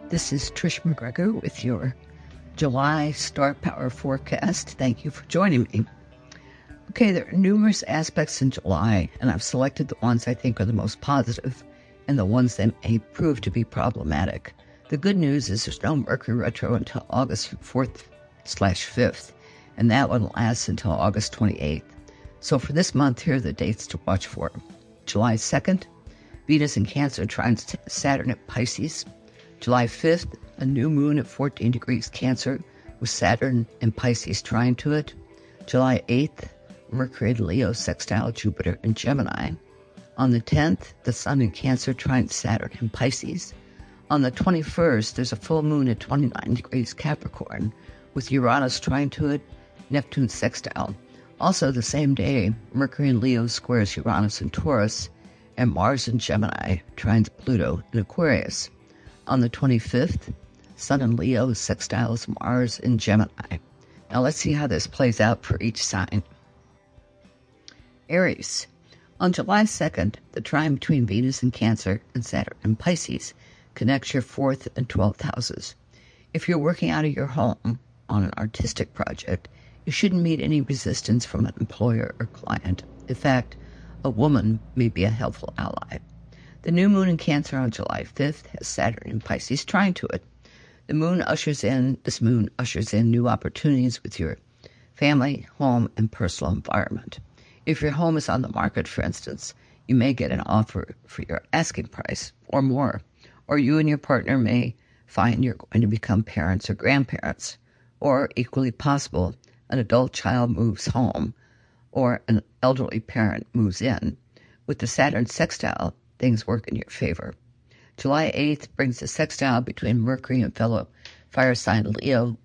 This is Trish McGregor with your July Star Power Forecast. Thank you for joining me. Okay, there are numerous aspects in July, and I've selected the ones I think are the most positive and the ones that may prove to be problematic. The good news is there's no Mercury retro until August 4th/5th, and that one lasts until August 28th. So for this month, here are the dates to watch for. July 2nd, Venus in Cancer trines Saturn at Pisces. July 5th, a new moon at 14 degrees Cancer with Saturn and Pisces trine to it. July 8th, Mercury in Leo sextile Jupiter in Gemini. On the 10th, the Sun in Cancer trines Saturn in Pisces. On the 21st, there's a full moon at 29 degrees Capricorn with Uranus trine to it, Neptune sextile. Also the same day, Mercury in Leo squares Uranus in Taurus, and Mars in Gemini trines Pluto in Aquarius. On the 25th, Sun in Leo sextiles Mars in Gemini. Now let's see how this plays out for each sign. Aries. On July 2nd, the trine between Venus in Cancer and Saturn in Pisces connects your 4th and 12th houses. If you're working out of your home on an artistic project, you shouldn't meet any resistance from an employer or client. In fact, a woman may be a helpful ally. The new moon in Cancer on July 5th has Saturn in Pisces trine to it. This moon ushers in new opportunities with your family, home, and personal environment. If your home is on the market, for instance, you may get an offer for your asking price or more, or you and your partner may find you're going to become parents or grandparents, or equally possible, an adult child moves home or an elderly parent moves in. With the Saturn sextile, things work in your favor. July 8th brings a sextile between Mercury and fellow fire sign Leo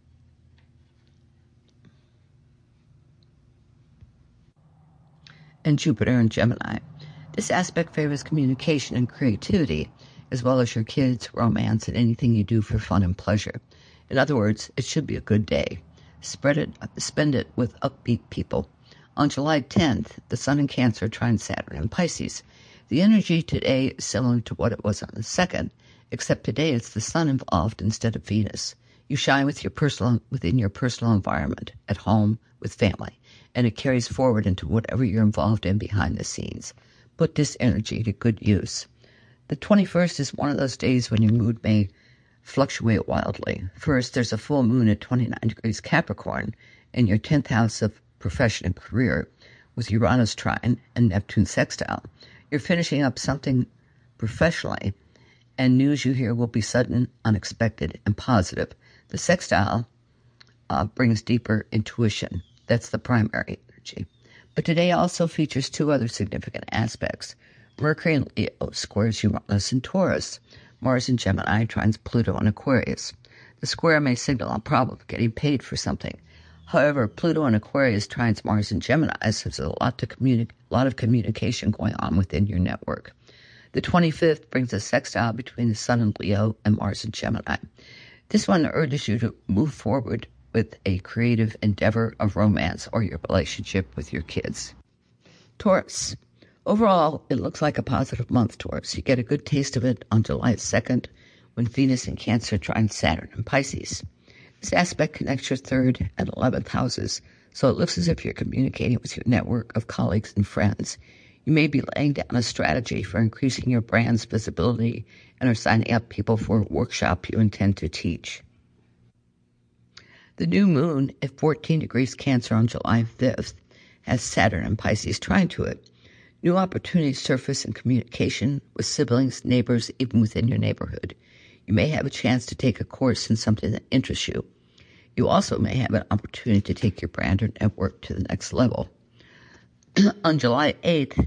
and Jupiter in Gemini. This aspect favors communication and creativity, as well as your kids, romance, and anything you do for fun and pleasure. In other words, it should be a good day. Spend it with upbeat people. On July 10th, the Sun in Cancer trines Saturn in Pisces. The energy today is similar to what it was on the 2nd, except today it's the Sun involved instead of Venus. You shine within your personal environment, at home, with family, and it carries forward into whatever you're involved in behind the scenes. Put this energy to good use. The 21st is one of those days when your mood may fluctuate wildly. First, there's a full moon at 29 degrees Capricorn in your 10th house of profession and career with Uranus trine and Neptune sextile. You're finishing up something professionally, and news you hear will be sudden, unexpected, and positive. The sextile brings deeper intuition. That's the primary energy. But today also features two other significant aspects. Mercury in Leo squares Uranus in Taurus. Mars in Gemini trines Pluto in Aquarius. The square may signal a problem getting paid for something. However, Pluto in Aquarius trines Mars in Gemini, so there's a lot of communication going on within your network. The 25th brings a sextile between the Sun in Leo and Mars in Gemini. This one urges you to move forward with a creative endeavor of romance or your relationship with your kids. Taurus. Overall, it looks like a positive month, Taurus. You get a good taste of it on July 2nd when Venus in Cancer trines Saturn in Pisces. This aspect connects your 3rd and 11th houses, so it looks as if you're communicating with your network of colleagues and friends. You may be laying down a strategy for increasing your brand's visibility and are signing up people for a workshop you intend to teach. The new moon at 14 degrees Cancer on July 5th has Saturn and Pisces trine to it. New opportunities surface in communication with siblings, neighbors, even within your neighborhood. You may have a chance to take a course in something that interests you. You also may have an opportunity to take your brand or network to the next level. On July 8th,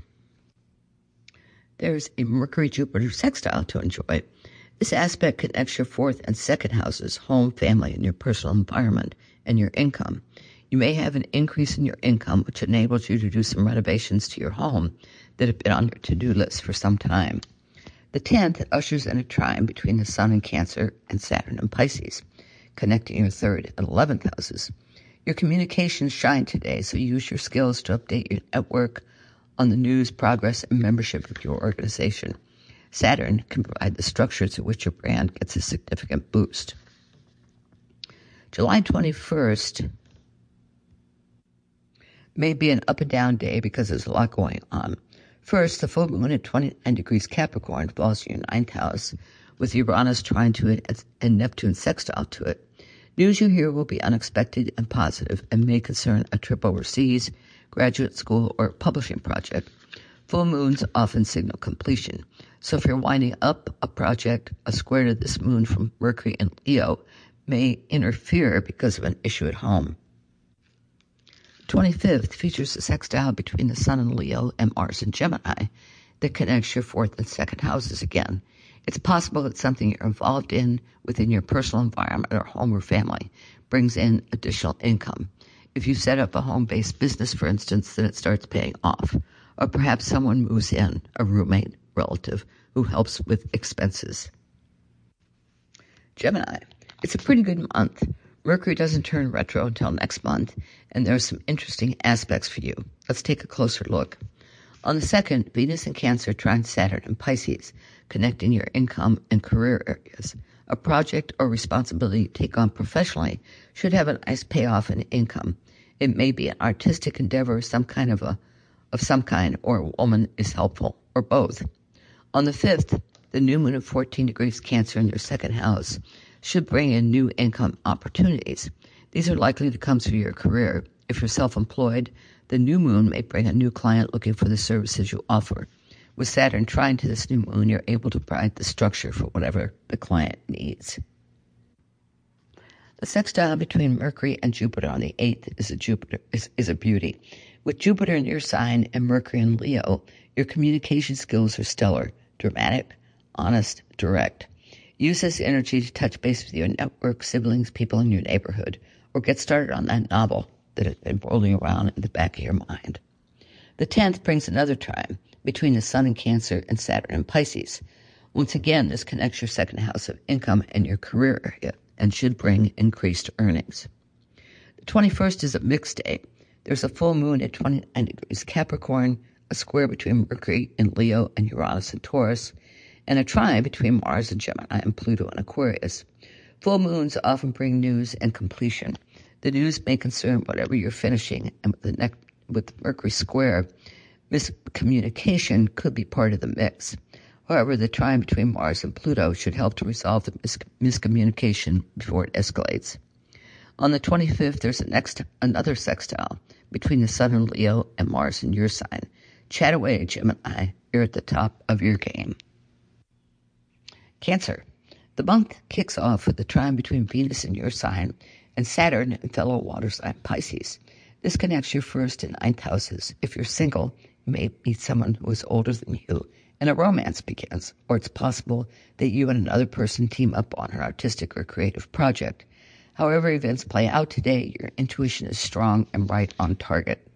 there's a Mercury-Jupiter sextile to enjoy. This aspect connects your 4th and 2nd houses, home, family, and your personal environment, and your income. You may have an increase in your income, which enables you to do some renovations to your home that have been on your to-do list for some time. The 10th ushers in a trine between the Sun in Cancer and Saturn in Pisces, connecting your 3rd and 11th houses. Your communications shine today, so use your skills to update your network on the news, progress, and membership of your organization. Saturn can provide the structure to which your brand gets a significant boost. July 21st may be an up and down day because there's a lot going on. First, the full moon at 29 degrees Capricorn falls in your ninth house, with Uranus trine to it and Neptune sextile to it. News you hear will be unexpected and positive and may concern a trip overseas, graduate school, or publishing project. Full moons often signal completion. So if you're winding up a project, a square to this moon from Mercury and Leo may interfere because of an issue at home. 25th features a sextile between the Sun and Leo and Mars and Gemini that connects your fourth and second houses again. It's possible that something you're involved in within your personal environment or home or family brings in additional income. If you set up a home-based business, for instance, then it starts paying off. Or perhaps someone moves in, a roommate, relative, who helps with expenses. Gemini. It's a pretty good month. Mercury doesn't turn retro until next month, and there are some interesting aspects for you. Let's take a closer look. On the 2nd, Venus and Cancer trine Saturn and Pisces, connecting your income and career areas. A project or responsibility you take on professionally should have a nice payoff in income. It may be an artistic endeavor of some kind, or a woman is helpful, or both. On the 5th, the new moon of 14 degrees Cancer in your second house should bring in new income opportunities. These are likely to come through your career. If you're self-employed, the new moon may bring a new client looking for the services you offer. With Saturn trine to this new moon, you're able to provide the structure for whatever the client needs. The sextile between Mercury and Jupiter on the 8th is a beauty. With Jupiter in your sign and Mercury in Leo, your communication skills are stellar, dramatic, honest, direct. Use this energy to touch base with your network, siblings, people in your neighborhood, or get started on that novel that has been rolling around in the back of your mind. The 10th brings another trine between the Sun and Cancer and Saturn and Pisces. Once again, this connects your second house of income and your career area and should bring increased earnings. The 21st is a mixed day. There's a full moon at 29 degrees Capricorn, a square between Mercury and Leo and Uranus and Taurus, and a trine between Mars and Gemini and Pluto and Aquarius. Full moons often bring news and completion. The news may concern whatever you're finishing, and with Mercury square, miscommunication could be part of the mix. However, the trine between Mars and Pluto should help to resolve the miscommunication before it escalates. On the 25th, there's another sextile between the Sun and Leo and Mars in your sign. Chat away, Gemini. You're at the top of your game. Cancer. The month kicks off with the trine between Venus in your sign and Saturn and fellow water sign Pisces. This connects your first and ninth houses. If you're single, you may meet someone who is older than you, and a romance begins, or it's possible that you and another person team up on an artistic or creative project. However events play out today, your intuition is strong and right on target.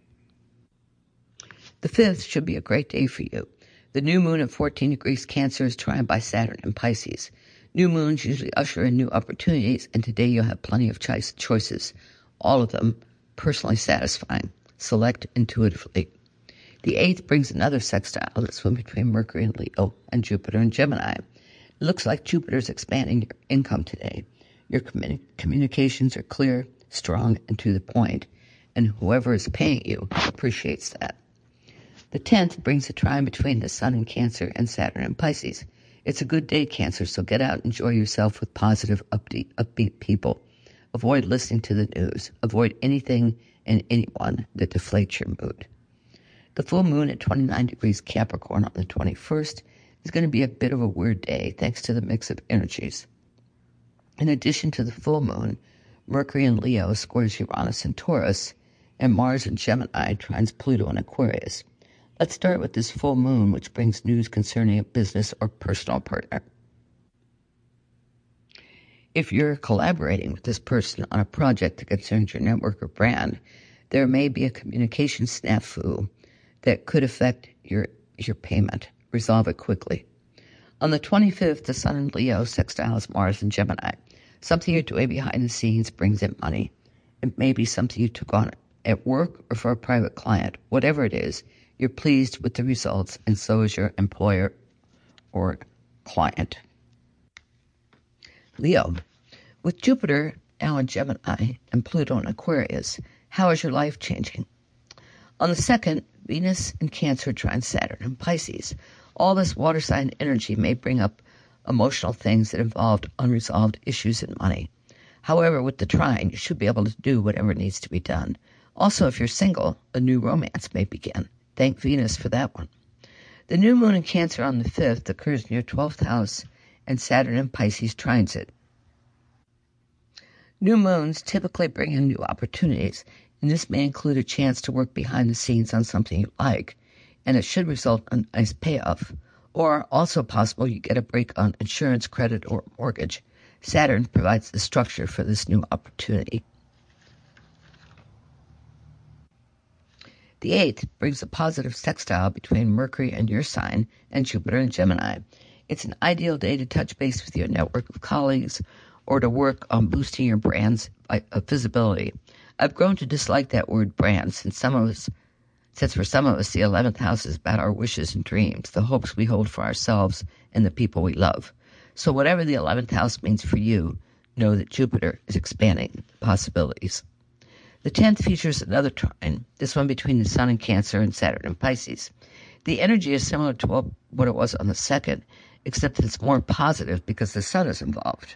The 5th should be a great day for you. The new moon at 14 degrees Cancer is trined by Saturn and Pisces. New moons usually usher in new opportunities, and today you'll have plenty of choices, all of them personally satisfying. Select intuitively. The 8th brings another sextile that's one between Mercury and Leo and Jupiter and Gemini. It looks like Jupiter's expanding your income today. Your communications are clear, strong, and to the point, and whoever is paying you appreciates that. The 10th brings a trine between the Sun and Cancer and Saturn and Pisces. It's a good day, Cancer, so get out and enjoy yourself with positive, upbeat people. Avoid listening to the news. Avoid anything and anyone that deflates your mood. The full moon at 29 degrees Capricorn on the 21st is going to be a bit of a weird day thanks to the mix of energies. In addition to the full moon, Mercury in Leo squares Uranus and Taurus, and Mars in Gemini trines Pluto and Aquarius. Let's start with this full moon, which brings news concerning a business or personal partner. If you're collaborating with this person on a project that concerns your network or brand, there may be a communication snafu that could affect your payment. Resolve it quickly. On the 25th, the Sun in Leo sextiles Mars and Gemini. Something you're doing behind the scenes brings in money. It may be something you took on at work or for a private client. Whatever it is, you're pleased with the results, and so is your employer or client. Leo, with Jupiter now in Gemini and Pluto in Aquarius, how is your life changing? On the 2nd, Venus in Cancer trines Saturn in Pisces. All this water sign energy may bring up emotional things that involve unresolved issues in money. However, with the trine, you should be able to do whatever needs to be done. Also, if you're single, a new romance may begin. Thank Venus for that one. The new moon in Cancer on the 5th occurs in your 12th house, and Saturn in Pisces trines it. New moons typically bring in new opportunities, and this may include a chance to work behind the scenes on something you like, and it should result in a nice payoff. Or also possible you get a break on insurance, credit, or mortgage. Saturn provides the structure for this new opportunity. The 8th brings a positive sextile between Mercury and your sign and Jupiter in Gemini. It's an ideal day to touch base with your network of colleagues or to work on boosting your brand's visibility. I've grown to dislike that word brand since for some of us the 11th house is about our wishes and dreams, the hopes we hold for ourselves and the people we love. So whatever the 11th house means for you, know that Jupiter is expanding possibilities. The 10th features another trine, this one between the Sun in Cancer and Saturn in Pisces. The energy is similar to what it was on the 2nd, except that it's more positive because the Sun is involved.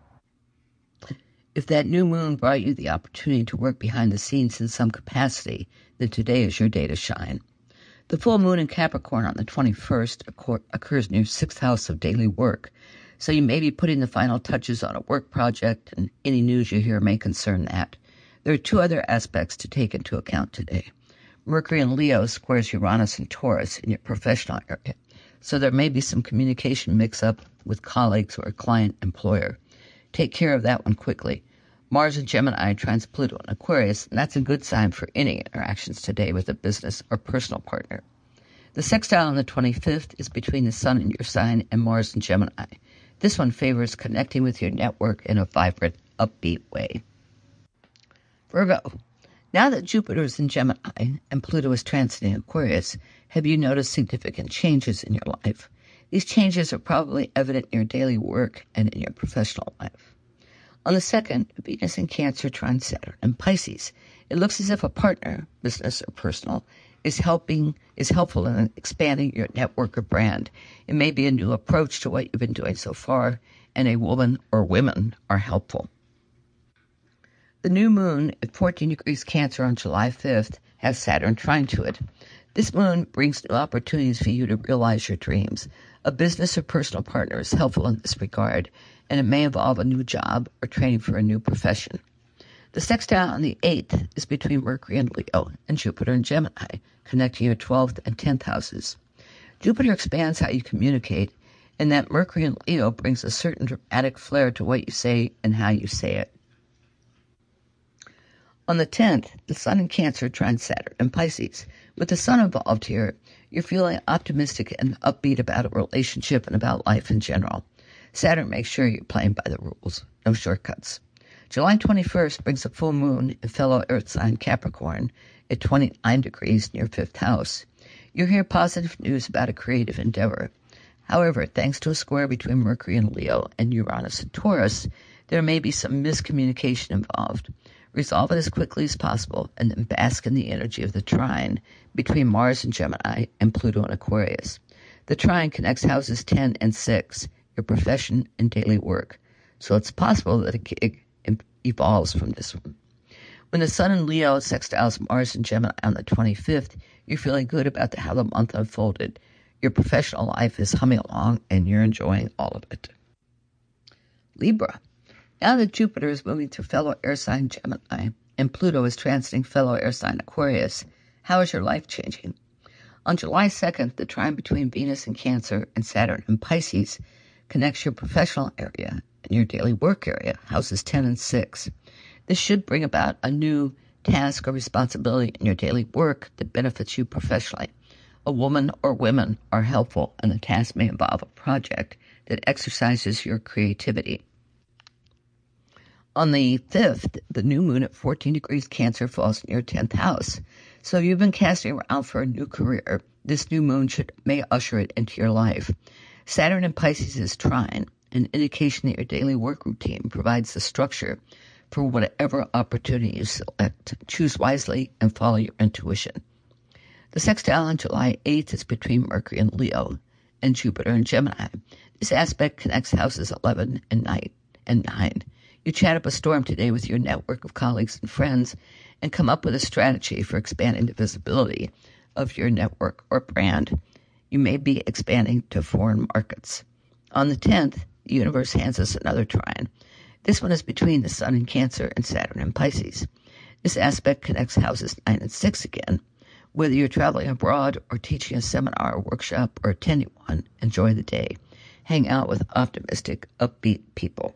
If that new moon brought you the opportunity to work behind the scenes in some capacity, then today is your day to shine. The full moon in Capricorn on the 21st occurs in your 6th house of daily work, so you may be putting the final touches on a work project, and any news you hear may concern that. There are 2 other aspects to take into account today. Mercury in Leo squares Uranus and Taurus in your professional area, so there may be some communication mix-up with colleagues or a client-employer. Take care of that one quickly. Mars in Gemini trines Pluto in Aquarius, and that's a good sign for any interactions today with a business or personal partner. The sextile on the 25th is between the Sun in your sign and Mars in Gemini. This one favors connecting with your network in a vibrant, upbeat way. Virgo, now that Jupiter is in Gemini and Pluto is transiting Aquarius, have you noticed significant changes in your life? These changes are probably evident in your daily work and in your professional life. On the 2nd, Venus in Cancer trines Saturn in Pisces. It looks as if a partner, business or personal, is helpful in expanding your network or brand. It may be a new approach to what you've been doing so far, and a woman or women are helpful. The new moon at 14 degrees Cancer on July 5th has Saturn trine to it. This moon brings new opportunities for you to realize your dreams. A business or personal partner is helpful in this regard, and it may involve a new job or training for a new profession. The sextile on the 8th is between Mercury and Leo and Jupiter and Gemini, connecting your 12th and 10th houses. Jupiter expands how you communicate, and that Mercury and Leo brings a certain dramatic flair to what you say and how you say it. On the 10th, the Sun in Cancer trines Saturn in Pisces. With the Sun involved here, you're feeling optimistic and upbeat about a relationship and about life in general. Saturn makes sure you're playing by the rules. No shortcuts. July 21st brings a full moon in fellow Earth sign Capricorn at 29 degrees in your 5th house. You'll hear positive news about a creative endeavor. However, thanks to a square between Mercury and Leo and Uranus and Taurus, there may be some miscommunication involved. Resolve it as quickly as possible and then bask in the energy of the trine between Mars and Gemini and Pluto and Aquarius. The trine connects houses 10 and 6, your profession and daily work, so it's possible that a gig evolves from this one. When the Sun in Leo sextiles Mars and Gemini on the 25th, you're feeling good about how the month unfolded. Your professional life is humming along and you're enjoying all of it. Libra. Now that Jupiter is moving to fellow air sign Gemini and Pluto is transiting fellow air sign Aquarius, how is your life changing? On July 2nd, the trine between Venus in Cancer and Saturn in Pisces connects your professional area and your daily work area, houses 10 and 6. This should bring about a new task or responsibility in your daily work that benefits you professionally. A woman or women are helpful, and the task may involve a project that exercises your creativity. On the 5th, the new moon at 14 degrees Cancer falls in your 10th house. So if you've been casting around for a new career, this new moon may usher it into your life. Saturn in Pisces is trine, an indication that your daily work routine provides the structure for whatever opportunity you select. Choose wisely and follow your intuition. The sextile on July 8th is between Mercury and Leo and Jupiter and Gemini. This aspect connects houses 11 and 9. You chat up a storm today with your network of colleagues and friends and come up with a strategy for expanding the visibility of your network or brand. You may be expanding to foreign markets. On the 10th, the universe hands us another trine. This one is between the Sun in Cancer and Saturn in Pisces. This aspect connects houses 9 and 6 again. Whether you're traveling abroad or teaching a seminar or workshop or attending one, enjoy the day. Hang out with optimistic, upbeat people.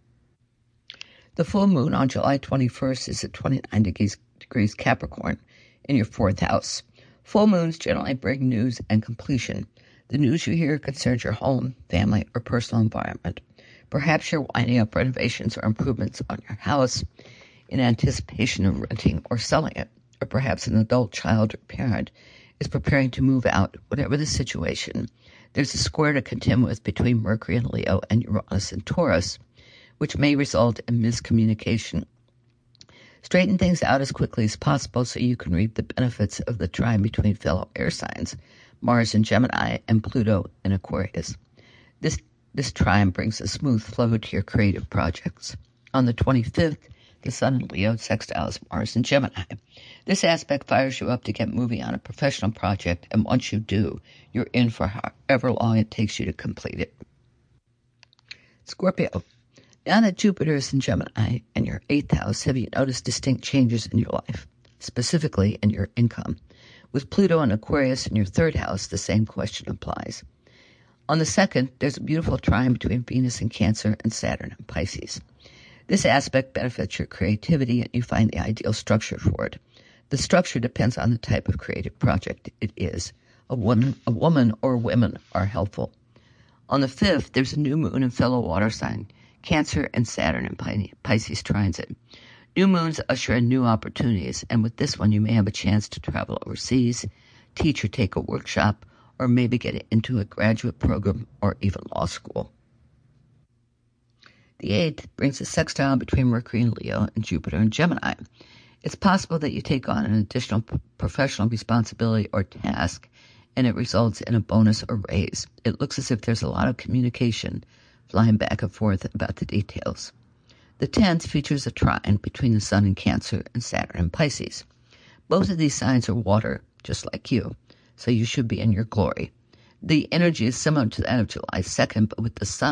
The full moon on July 21st is at 29 degrees Capricorn in your 4th house. Full moons generally bring news and completion. The news you hear concerns your home, family, or personal environment. Perhaps you're winding up renovations or improvements on your house in anticipation of renting or selling it. Or perhaps an adult child or parent is preparing to move out. Whatever the situation, there's a square to contend with between Mercury and Leo and Uranus and Taurus, which may result in miscommunication. Straighten things out as quickly as possible so you can reap the benefits of the trine between fellow air signs, Mars in Gemini and Pluto in Aquarius. This trine brings a smooth flow to your creative projects. On the 25th, the Sun in Leo sextiles Mars in Gemini. This aspect fires you up to get moving on a professional project, and once you do, you're in for however long it takes you to complete it. Scorpio. Now that Jupiter is in Gemini and your 8th house, have you noticed distinct changes in your life, specifically in your income? With Pluto and Aquarius in your 3rd house, the same question applies. On the 2nd, there's a beautiful trine between Venus in Cancer and Saturn in Pisces. This aspect benefits your creativity and you find the ideal structure for it. The structure depends on the type of creative project it is. A woman or women are helpful. On the 5th, there's a new moon in fellow water sign, Cancer and Saturn in Pisces transit. New moons usher in new opportunities, and with this one you may have a chance to travel overseas, teach or take a workshop, or maybe get into a graduate program or even law school. The 8th brings a sextile between Mercury and Leo and Jupiter and Gemini. It's possible that you take on an additional professional responsibility or task, and it results in a bonus or raise. It looks as if there's a lot of communication flying back and forth about the details. The 10th features a trine between the Sun in Cancer and Saturn in Pisces. Both of these signs are water, just like you, so you should be in your glory. The energy is similar to that of July 2nd, but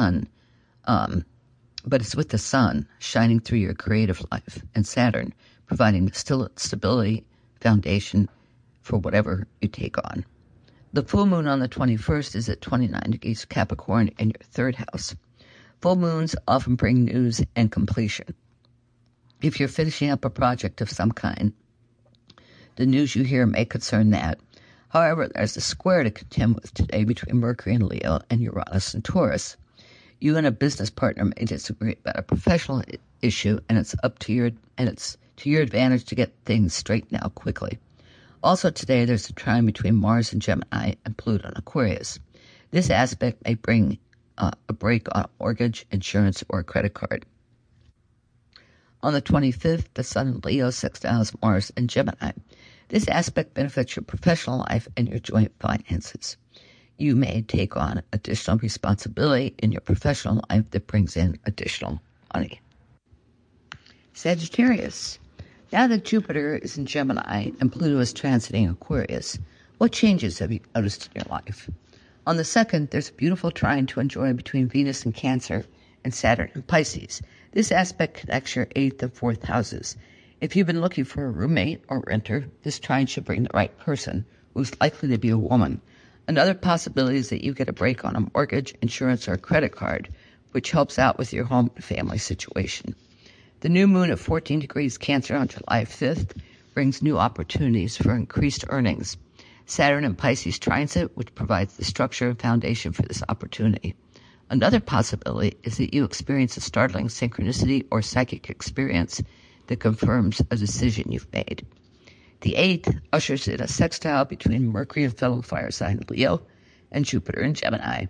it's with the Sun shining through your creative life and Saturn providing the stability foundation for whatever you take on. The full moon on the 21st is at 29 degrees Capricorn in your 3rd house. Full moons often bring news and completion. If you're finishing up a project of some kind, the news you hear may concern that. However, there's a square to contend with today between Mercury and Leo and Uranus and Taurus. You and a business partner may disagree about a professional issue, and it's to your advantage to get things straightened out quickly. Also today, there's a trine between Mars and Gemini and Pluto and Aquarius. This aspect may bring a break on a mortgage, insurance, or a credit card. On the 25th, the Sun in Leo sextiles Mars and Gemini. This aspect benefits your professional life and your joint finances. You may take on additional responsibility in your professional life that brings in additional money. Sagittarius. Now that Jupiter is in Gemini and Pluto is transiting Aquarius, what changes have you noticed in your life? On the 2nd, there's a beautiful trine to enjoy between Venus in Cancer and Saturn in Pisces. This aspect connects your 8th and 4th houses. If you've been looking for a roommate or renter, this trine should bring the right person, who's likely to be a woman. Another possibility is that you get a break on a mortgage, insurance, or a credit card, which helps out with your home and family situation. The new moon at 14 degrees Cancer on July 5th brings new opportunities for increased earnings. Saturn in Pisces transit, which provides the structure and foundation for this opportunity. Another possibility is that you experience a startling synchronicity or psychic experience that confirms a decision you've made. The 8th ushers in a sextile between Mercury and fellow fire sign Leo and Jupiter in Gemini.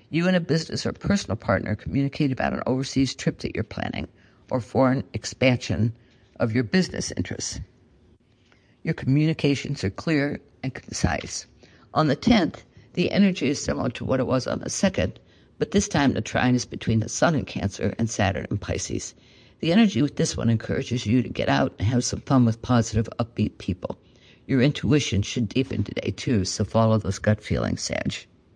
You and a business or personal partner communicate about an overseas trip that you're planning or foreign expansion of your business interests. Your communications are clear and concise. On the 10th, the energy is similar to what it was on the 2nd, but this time the trine is between the Sun in Cancer and Saturn in Pisces. The energy with this one encourages you to get out and have some fun with positive, upbeat people. Your intuition should deepen today, too, so follow those gut feelings, Sag.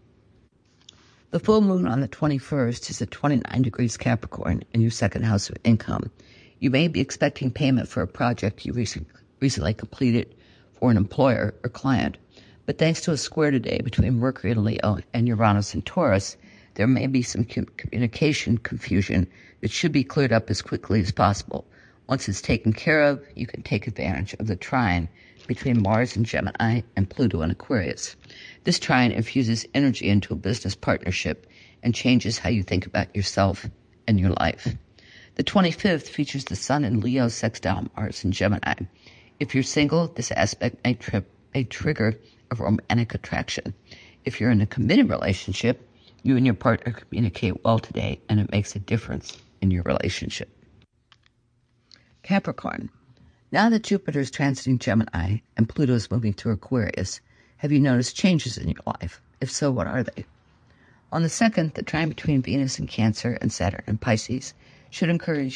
The full moon on the 21st is at 29 degrees Capricorn in your second house of income. You may be expecting payment for a project you recently completed for an employer or client, but thanks to a square today between Mercury and Leo and Uranus and Taurus, there may be some communication confusion that should be cleared up as quickly as possible. Once it's taken care of, you can take advantage of the trine between Mars and Gemini and Pluto and Aquarius. This trine infuses energy into a business partnership and changes how you think about yourself and your life. The 25th features the Sun in Leo sextile Mars and Gemini. If you're single, this aspect may trigger a romantic attraction. If you're in a committed relationship, you and your partner communicate well today, and it makes a difference in your relationship. Capricorn. Now that Jupiter is transiting Gemini and Pluto is moving through Aquarius, have you noticed changes in your life? If so, what are they? On the 2nd, the trine between Venus in Cancer and Saturn in Pisces should encourage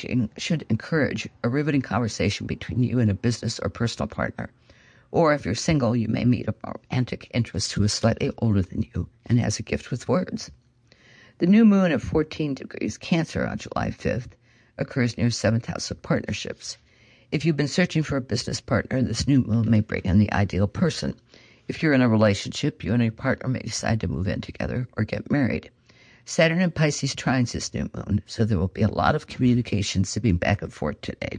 a riveting conversation between you and a business or personal partner. Or if you're single, you may meet a romantic interest who is slightly older than you and has a gift with words. The new moon at 14 degrees Cancer on July 5th occurs near 7th house of partnerships. If you've been searching for a business partner, this new moon may bring in the ideal person. If you're in a relationship, you and your partner may decide to move in together or get married. Saturn in Pisces trines this new moon, so there will be a lot of communication zipping back and forth today.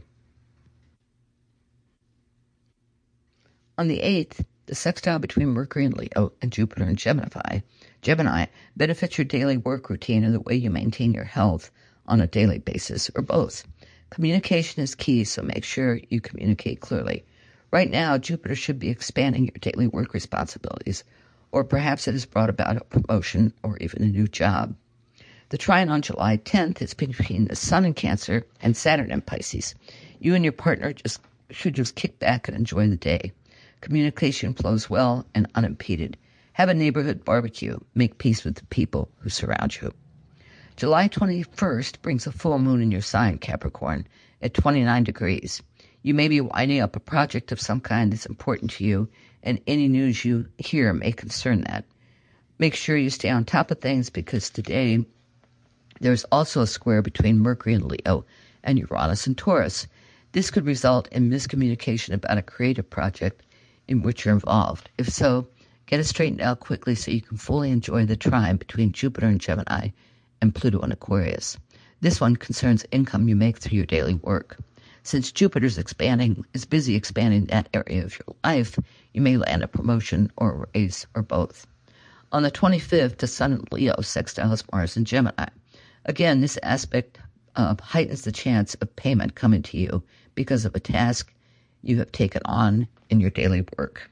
On the 8th, the sextile between Mercury and Leo and Jupiter and Gemini benefits your daily work routine and the way you maintain your health on a daily basis, or both. Communication is key, so make sure you communicate clearly. Right now, Jupiter should be expanding your daily work responsibilities, or perhaps it has brought about a promotion or even a new job. The trine on July 10th is between the Sun in Cancer and Saturn in Pisces. You and your partner should just kick back and enjoy the day. Communication flows well and unimpeded. Have a neighborhood barbecue. Make peace with the people who surround you. July 21st brings a full moon in your sign, Capricorn, at 29 degrees. You may be winding up a project of some kind that's important to you, and any news you hear may concern that. Make sure you stay on top of things because today there's also a square between Mercury and Leo and Uranus and Taurus. This could result in miscommunication about a creative project in which you're involved. If so, get it straightened out quickly so you can fully enjoy the trine between Jupiter and Gemini and Pluto and Aquarius. This one concerns income you make through your daily work. Since Jupiter is busy expanding that area of your life, you may land a promotion or a raise or both. On the 25th, the Sun in Leo sextiles Mars and Gemini. Again, this aspect heightens the chance of payment coming to you because of a task you have taken on in your daily work.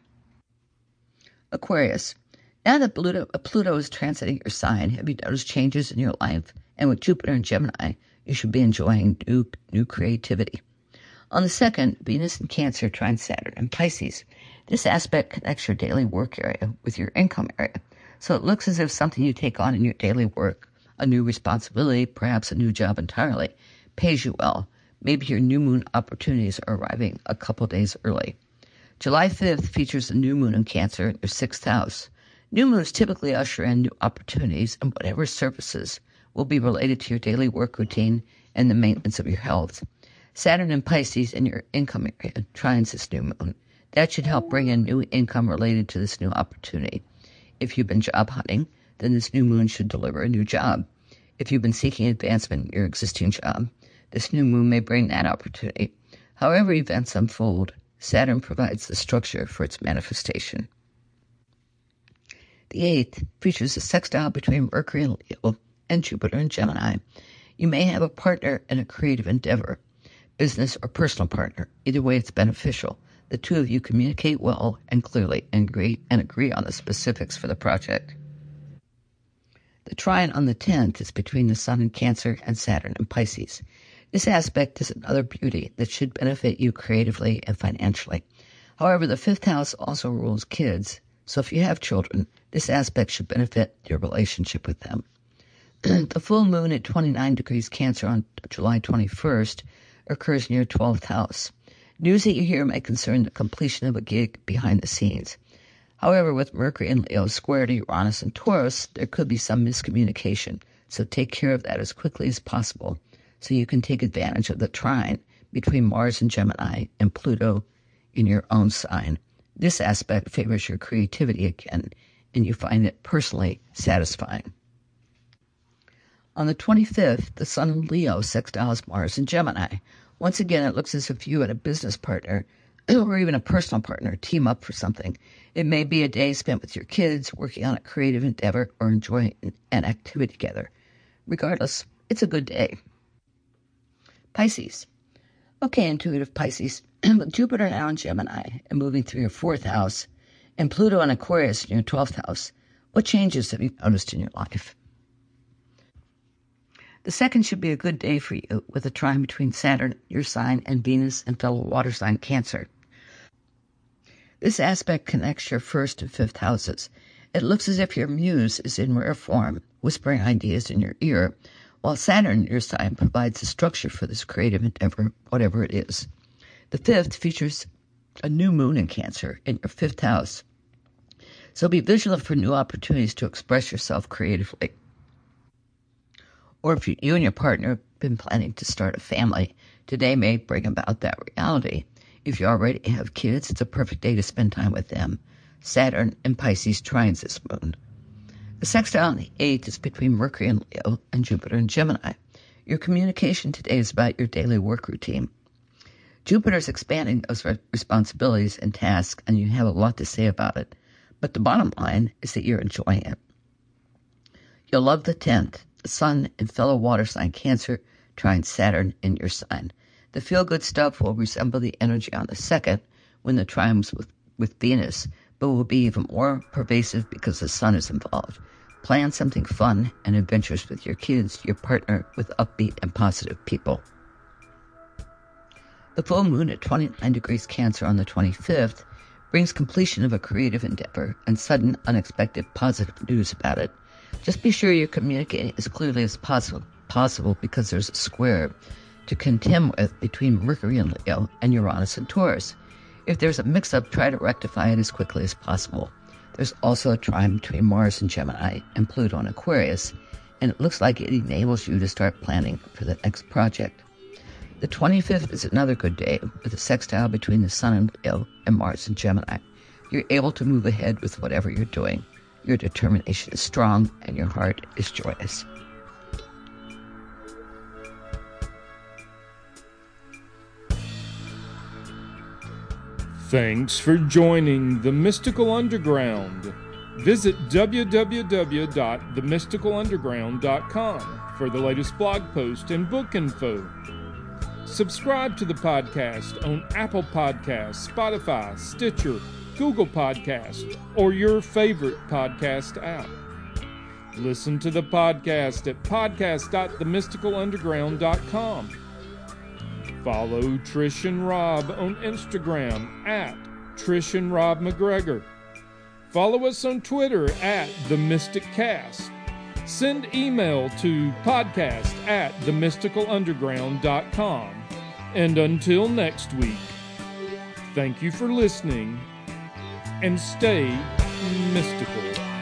Aquarius. Now that Pluto is transiting your sign, have you noticed changes in your life? And with Jupiter and Gemini, you should be enjoying new creativity. On the 2nd, Venus in Cancer trines Saturn in Pisces. This aspect connects your daily work area with your income area. So it looks as if something you take on in your daily work, a new responsibility, perhaps a new job entirely, pays you well. Maybe your new moon opportunities are arriving a couple days early. July 5th features the new moon in Cancer in your 6th house. New moons typically usher in new opportunities, and whatever services will be related to your daily work routine and the maintenance of your health. Saturn in Pisces in your income area trines this new moon. That should help bring in new income related to this new opportunity. If you've been job hunting, then this new moon should deliver a new job. If you've been seeking advancement in your existing job, this new moon may bring that opportunity. However events unfold, Saturn provides the structure for its manifestation. The 8th features a sextile between Mercury and Leo and Jupiter and Gemini. You may have a partner in a creative endeavor, business or personal partner. Either way, it's beneficial. The two of you communicate well and clearly and agree on the specifics for the project. The trine on the 10th is between the Sun in Cancer and Saturn in Pisces. This aspect is another beauty that should benefit you creatively and financially. However, the 5th house also rules kids, so if you have children, this aspect should benefit your relationship with them. The full moon at 29 degrees Cancer on July 21st occurs near 12th house. News that you hear may concern the completion of a gig behind the scenes. However, with Mercury and Leo square to Uranus and Taurus, there could be some miscommunication, so take care of that as quickly as possible so you can take advantage of the trine between Mars and Gemini and Pluto in your own sign. This aspect favors your creativity again, and you find it personally satisfying. On the 25th, the Sun in Leo sextiles Mars and Gemini. Once again, it looks as if you and a business partner or even a personal partner team up for something. It may be a day spent with your kids, working on a creative endeavor, or enjoying an activity together. Regardless, it's a good day. Pisces. Okay, intuitive Pisces. With Jupiter now in Gemini and moving through your 4th house, and Pluto in Aquarius in your 12th house, what changes have you noticed in your life? The 2nd should be a good day for you, with a trine between Saturn, your sign, and Venus and fellow water sign Cancer. This aspect connects your 1st and 5th houses. It looks as if your muse is in rare form, whispering ideas in your ear, while Saturn, your sign, provides the structure for this creative endeavor, whatever it is. The 5th features a new moon in Cancer in your 5th house. So be vigilant for new opportunities to express yourself creatively. Or if you and your partner have been planning to start a family, today may bring about that reality. If you already have kids, it's a perfect day to spend time with them. Saturn in Pisces trines this moon. The sextile on the 8th is between Mercury and Leo and Jupiter in Gemini. Your communication today is about your daily work routine. Jupiter's expanding those responsibilities and tasks, and you have a lot to say about it. But the bottom line is that you're enjoying it. You'll love the 10th. The Sun in fellow water sign Cancer trines Saturn in your sign. The feel-good stuff will resemble the energy on the 2nd when the trine's with Venus, but will be even more pervasive because the Sun is involved. Plan something fun and adventurous with your kids, your partner, with upbeat and positive people. The full moon at 29 degrees Cancer on the 25th brings completion of a creative endeavor and sudden, unexpected positive news about it. Just be sure you're communicating as clearly as possible because there's a square to contend with between Mercury and Leo and Uranus and Taurus. If there's a mix-up, try to rectify it as quickly as possible. There's also a trine between Mars and Gemini and Pluto in Aquarius, and it looks like it enables you to start planning for the next project. The 25th is another good day with a sextile between the Sun in Leo and Mars in Gemini. You're able to move ahead with whatever you're doing. Your determination is strong and your heart is joyous. Thanks for joining The Mystical Underground. Visit www.themysticalunderground.com for the latest blog post and book info. Subscribe to the podcast on Apple Podcasts, Spotify, Stitcher, Google Podcasts, or your favorite podcast app. Listen to the podcast at podcast.themysticalunderground.com. Follow Trish and Rob on Instagram at Trish and Rob McGregor. Follow us on Twitter at The Mystic Cast. Send email to podcast@themysticalunderground.com. And until next week, thank you for listening and stay mystical.